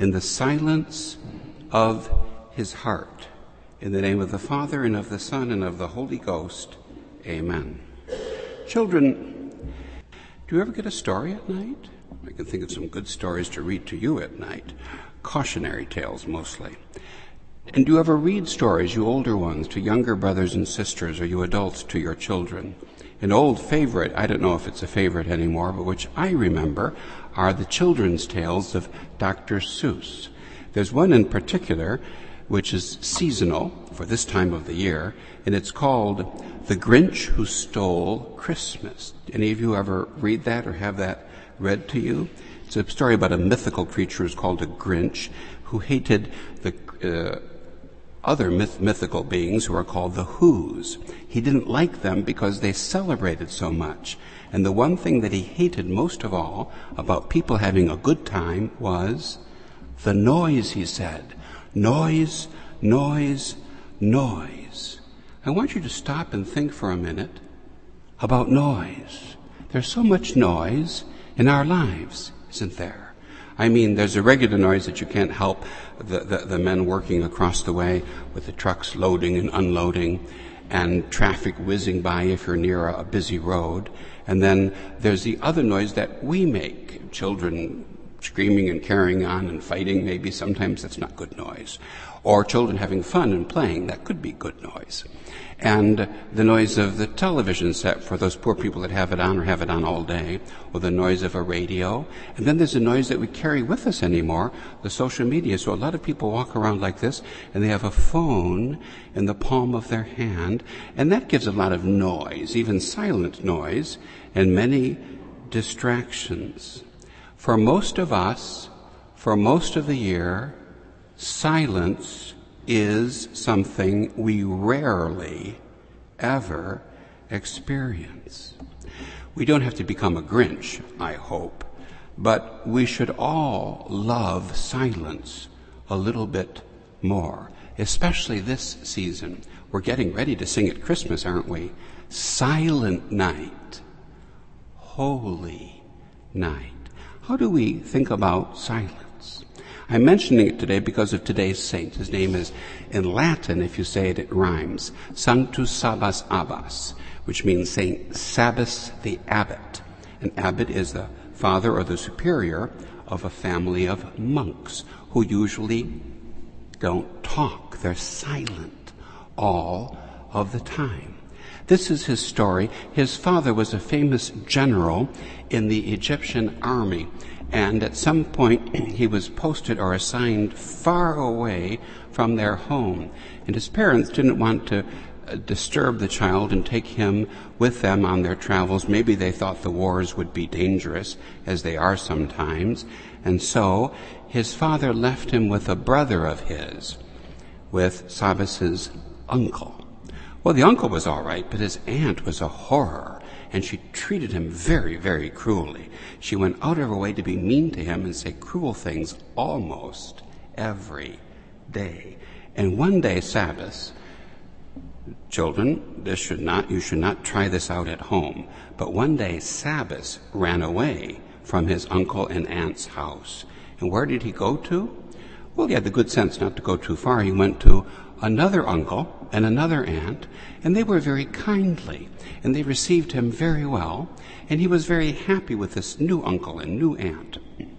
in the silence of his heart. In the name of the Father, and of the Son, and of the Holy Ghost. Amen. Children, do you ever get a story at night? I can think of some good stories to read to you at night. Cautionary tales, mostly. And do you ever read stories, you older ones, to younger brothers and sisters, or you adults to your children? An old favorite, I don't know if it's a favorite anymore, but which I remember, are the children's tales of Dr. Seuss. There's one in particular which is seasonal for this time of the year, and it's called The Grinch Who Stole Christmas. Any of you ever read that or have that read to you? It's a story about a mythical creature who's called a Grinch, who hated the other mythical beings who are called the Whos. He didn't like them because they celebrated so much. And the one thing that he hated most of all about people having a good time was the noise, he said. Noise, noise, noise. I want you to stop and think for a minute about noise. There's so much noise in our lives, isn't there? I mean, there's a regular noise that you can't help, the men working across the way with the trucks loading and unloading, and traffic whizzing by if you're near a busy road. And then there's the other noise that we make, children screaming and carrying on and fighting. Maybe sometimes that's not good noise. Or children having fun and playing, that could be good noise. And the noise of the television set for those poor people that have it on or have it on all day, or the noise of a radio. And then there's a noise that we carry with us anymore, the social media. So a lot of people walk around like this, and they have a phone in the palm of their hand, and that gives a lot of noise, even silent noise, and many distractions. For most of us, for most of the year, silence is something we rarely ever experience. We don't have to become a Grinch, I hope, but we should all love silence a little bit more, especially this season. We're getting ready to sing at Christmas, aren't we? Silent night, holy night. How do we think about silence? I'm mentioning it today because of today's saint. His name is, in Latin, if you say it, it rhymes, Sanctus Sabas Abbas, which means Saint Sabas the Abbot. An abbot is the father or the superior of a family of monks who usually don't talk. They're silent all of the time. This is his story. His father was a famous general in the Egyptian army, and at some point he was posted or assigned far away from their home. And his parents didn't want to disturb the child and take him with them on their travels. Maybe they thought the wars would be dangerous, as they are sometimes. And so his father left him with a brother of his, with Sabas's uncle. Well, the uncle was all right, but his aunt was a horror, and she treated him very, very cruelly. She went out of her way to be mean to him and say cruel things almost every day. And one day, Sabas, children, you should not try this out at home, but one day Sabas ran away from his uncle and aunt's house. And where did he go to? Well, he had the good sense not to go too far. He went to another uncle and another aunt, and they were very kindly, and they received him very well, and he was very happy with this new uncle and new aunt.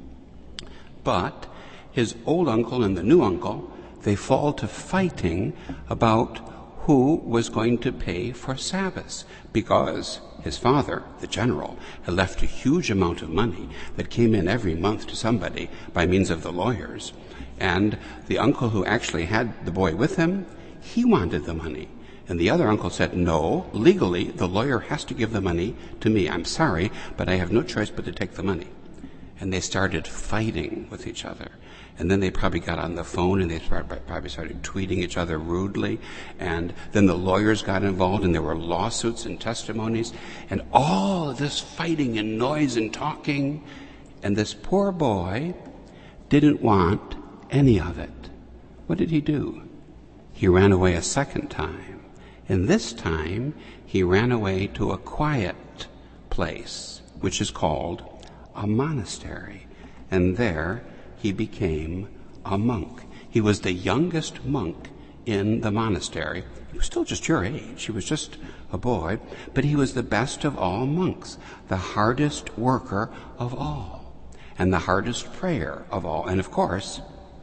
But his old uncle and the new uncle, they fall to fighting about who was going to pay for Sabas, because his father, the general, had left a huge amount of money that came in every month to somebody by means of the lawyers. And the uncle who actually had the boy with him, he wanted the money. And the other uncle said, no, legally, the lawyer has to give the money to me. I'm sorry, but I have no choice but to take the money. And they started fighting with each other. And then they probably got on the phone and they probably started tweeting each other rudely. And then the lawyers got involved and there were lawsuits and testimonies. And all of this fighting and noise and talking. And this poor boy didn't want any of it. What did he do? He ran away a second time. And this time he ran away to a quiet place, which is called a monastery. And there he became a monk. He was the youngest monk in the monastery. He was still just your age. He was just a boy, but he was the best of all monks, the hardest worker of all, and the hardest prayer of all. And of course,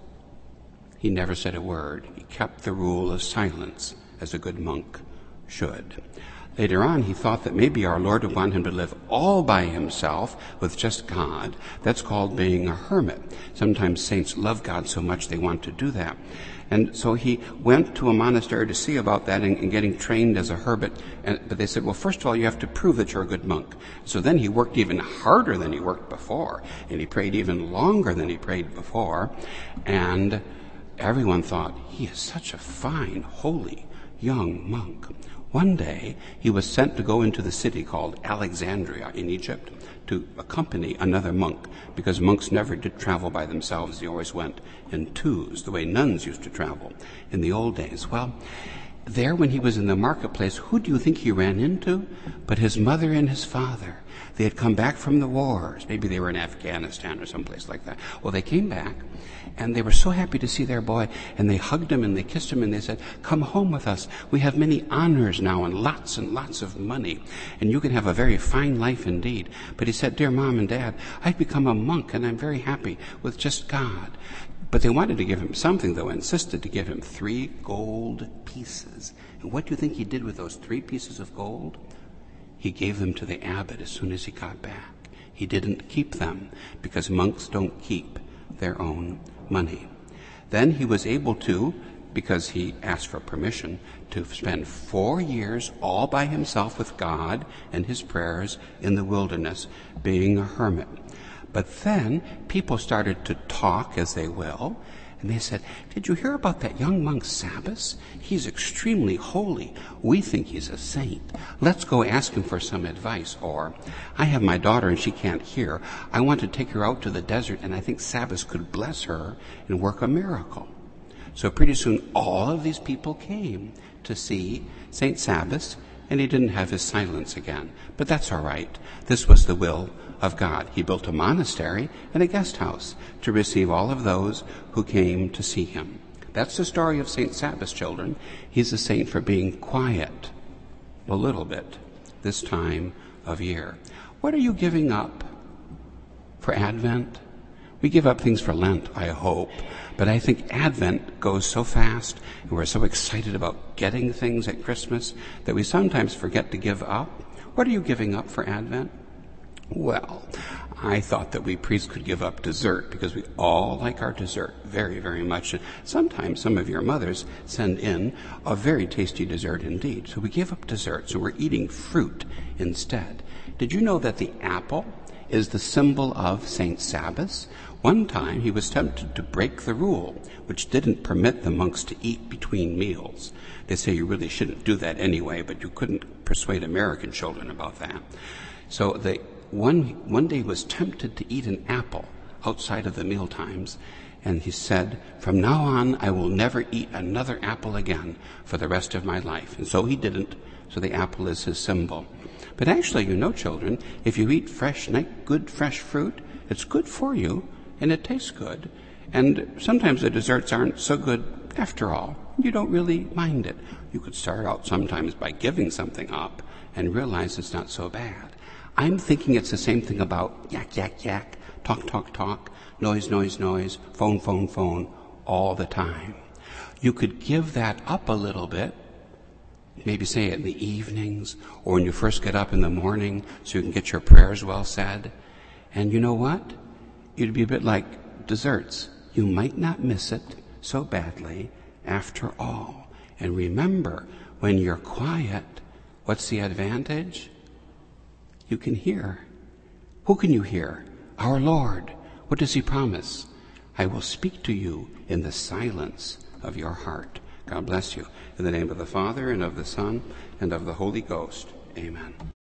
he never said a word. He kept the rule of silence, as a good monk should. Later on, he thought that maybe our Lord would want him to live all by himself with just God. That's called being a hermit. Sometimes saints love God so much they want to do that. And so he went to a monastery to see about that and getting trained as a hermit. But they said, well, first of all, you have to prove that you're a good monk. So then he worked even harder than he worked before. And he prayed even longer than he prayed before. And everyone thought, he is such a fine, holy, young monk. One day, he was sent to go into the city called Alexandria in Egypt to accompany another monk, because monks never did travel by themselves. They always went in twos, the way nuns used to travel in the old days. Well, there when he was in the marketplace, who do you think he ran into? But his mother and his father. They had come back from the wars. Maybe they were in Afghanistan or someplace like that. Well, they came back, and they were so happy to see their boy, and they hugged him and they kissed him and they said, come home with us. We have many honors now and lots of money, and you can have a very fine life indeed. But he said, dear Mom and Dad, I've become a monk and I'm very happy with just God. But they wanted to give him something, though, insisted to give him 3 gold pieces. And what do you think he did with those 3 pieces of gold? He gave them to the abbot as soon as he got back. He didn't keep them, because monks don't keep their own money. Then he was able to, because he asked for permission, to spend 4 years all by himself with God and his prayers in the wilderness, being a hermit. But then people started to talk, as they will, and they said, did you hear about that young monk Sabas? He's extremely holy. We think he's a saint. Let's go ask him for some advice. Or, I have my daughter and she can't hear. I want to take her out to the desert, and I think Sabas could bless her and work a miracle. So pretty soon all of these people came to see Saint Sabas, and he didn't have his silence again. But that's all right. This was the will of God. He built a monastery and a guest house to receive all of those who came to see him. That's the story of St. Sabas, children. He's a saint for being quiet a little bit this time of year. What are you giving up for Advent? We give up things for Lent, I hope, but I think Advent goes so fast and we're so excited about getting things at Christmas that we sometimes forget to give up. What are you giving up for Advent? Well, I thought that we priests could give up dessert, because we all like our dessert very, very much. And sometimes some of your mothers send in a very tasty dessert indeed. So we give up dessert, so we're eating fruit instead. Did you know that the apple is the symbol of Saint Sabas? One time he was tempted to break the rule, which didn't permit the monks to eat between meals. They say you really shouldn't do that anyway, but you couldn't persuade American children about that. So one day he was tempted to eat an apple outside of the meal times, and he said, from now on I will never eat another apple again for the rest of my life. And so he didn't, so the apple is his symbol. But actually, you know, children, if you eat good fresh fruit, it's good for you, and it tastes good. And sometimes the desserts aren't so good after all. You don't really mind it. You could start out sometimes by giving something up and realize it's not so bad. I'm thinking it's the same thing about yak, yak, yak, talk, talk, talk, noise, noise, noise, phone, phone, phone, all the time. You could give that up a little bit, maybe say it in the evenings or when you first get up in the morning so you can get your prayers well said. And you know what? You'd be a bit like desserts. You might not miss it so badly after all. And remember, when you're quiet, what's the advantage? You can hear. Who can you hear? Our Lord. What does he promise? I will speak to you in the silence of your heart. God bless you. In the name of the Father, and of the Son, and of the Holy Ghost. Amen.